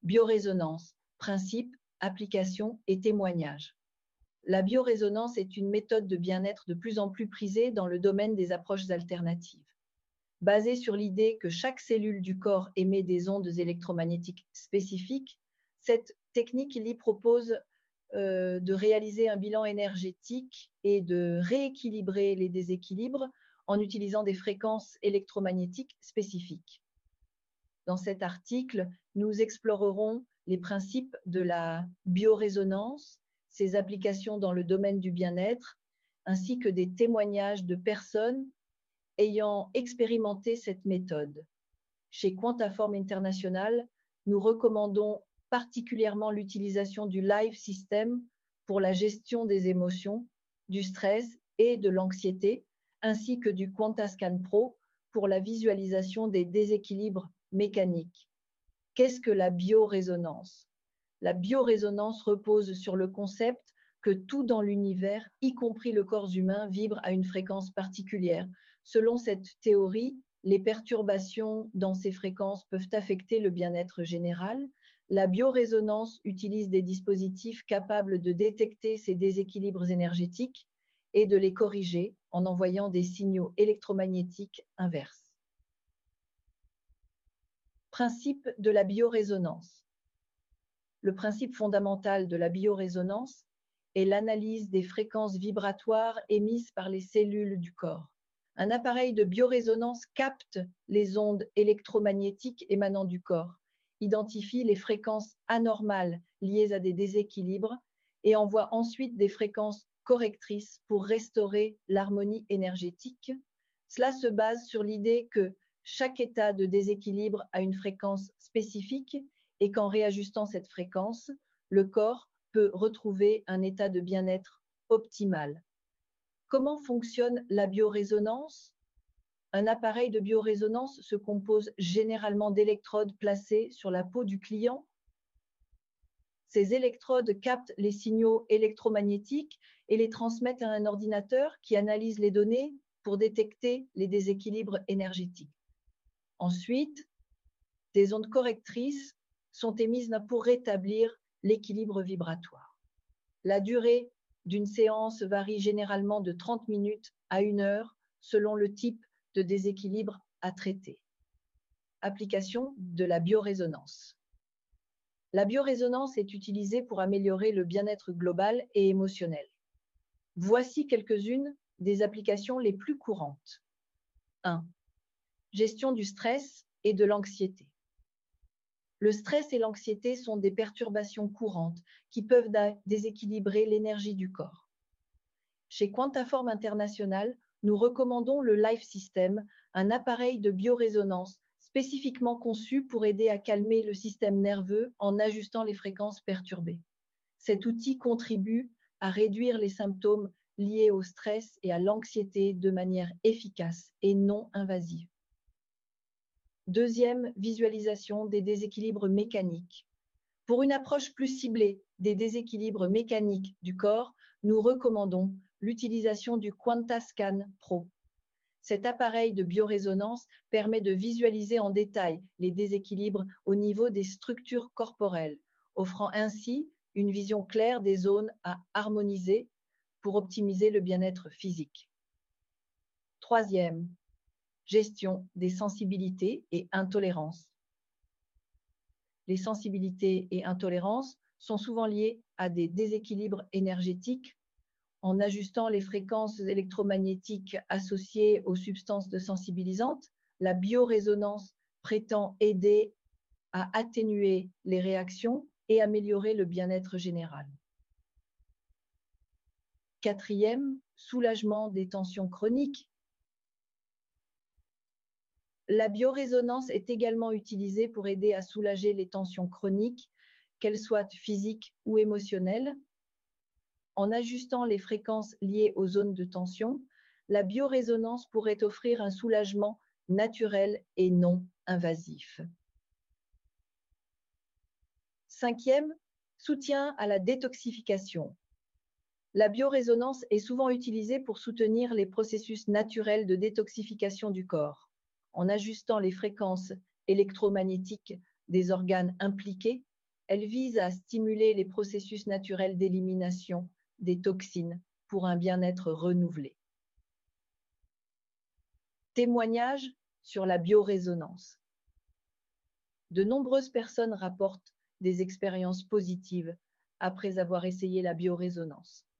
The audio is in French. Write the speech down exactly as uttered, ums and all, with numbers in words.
Biorésonance, principe, application et témoignage. La biorésonance est une méthode de bien-être de plus en plus prisée dans le domaine des approches alternatives. Basée sur l'idée que chaque cellule du corps émet des ondes électromagnétiques spécifiques, cette technique y propose euh, de réaliser un bilan énergétique et de rééquilibrer les déséquilibres en utilisant des fréquences électromagnétiques spécifiques. Dans cet article, nous explorerons les principes de la biorésonance, ses applications dans le domaine du bien-être, ainsi que des témoignages de personnes ayant expérimenté cette méthode. Chez Quantaform International, nous recommandons particulièrement l'utilisation du Life System pour la gestion des émotions, du stress et de l'anxiété, ainsi que du QuantaScan Pro pour la visualisation des déséquilibres mécaniques. Qu'est-ce que la biorésonance? La biorésonance repose sur le concept que tout dans l'univers, y compris le corps humain, vibre à une fréquence particulière. Selon cette théorie, les perturbations dans ces fréquences peuvent affecter le bien-être général. La biorésonance utilise des dispositifs capables de détecter ces déséquilibres énergétiques et de les corriger en envoyant des signaux électromagnétiques inverses. Principe de la biorésonance. Le principe fondamental de la biorésonance est l'analyse des fréquences vibratoires émises par les cellules du corps. Un appareil de biorésonance capte les ondes électromagnétiques émanant du corps, identifie les fréquences anormales liées à des déséquilibres et envoie ensuite des fréquences correctrices pour restaurer l'harmonie énergétique. Cela se base sur l'idée que chaque état de déséquilibre a une fréquence spécifique et qu'en réajustant cette fréquence, le corps peut retrouver un état de bien-être optimal. Comment fonctionne la biorésonance? Un appareil de biorésonance se compose généralement d'électrodes placées sur la peau du client. Ces électrodes captent les signaux électromagnétiques et les transmettent à un ordinateur qui analyse les données pour détecter les déséquilibres énergétiques. Ensuite, des ondes correctrices sont émises pour rétablir l'équilibre vibratoire. La durée d'une séance varie généralement de trente minutes à une heure selon le type de déséquilibre à traiter. Application de la biorésonance. La biorésonance est utilisée pour améliorer le bien-être global et émotionnel. Voici quelques-unes des applications les plus courantes. un. Gestion du stress et de l'anxiété. Le stress et l'anxiété sont des perturbations courantes qui peuvent déséquilibrer l'énergie du corps. Chez Quantaform International, nous recommandons le Life System, un appareil de biorésonance spécifiquement conçu pour aider à calmer le système nerveux en ajustant les fréquences perturbées. Cet outil contribue à réduire les symptômes liés au stress et à l'anxiété de manière efficace et non invasive. Deuxième, visualisation des déséquilibres mécaniques. Pour une approche plus ciblée des déséquilibres mécaniques du corps, nous recommandons l'utilisation du QuantaScan Pro. Cet appareil de biorésonance permet de visualiser en détail les déséquilibres au niveau des structures corporelles, offrant ainsi une vision claire des zones à harmoniser pour optimiser le bien-être physique. Troisième, gestion des sensibilités et intolérances. Les sensibilités et intolérances sont souvent liées à des déséquilibres énergétiques. En ajustant les fréquences électromagnétiques associées aux substances sensibilisantes, la biorésonance prétend aider à atténuer les réactions et améliorer le bien-être général. Quatrième, soulagement des tensions chroniques. La biorésonance est également utilisée pour aider à soulager les tensions chroniques, qu'elles soient physiques ou émotionnelles. En ajustant les fréquences liées aux zones de tension, la biorésonance pourrait offrir un soulagement naturel et non invasif. Cinquième, soutien à la détoxification. La biorésonance est souvent utilisée pour soutenir les processus naturels de détoxification du corps. En ajustant les fréquences électromagnétiques des organes impliqués, Elle vise à stimuler les processus naturels d'élimination des toxines pour un bien-être renouvelé. Témoignages sur la biorésonance. De nombreuses personnes rapportent des expériences positives après avoir essayé la biorésonance.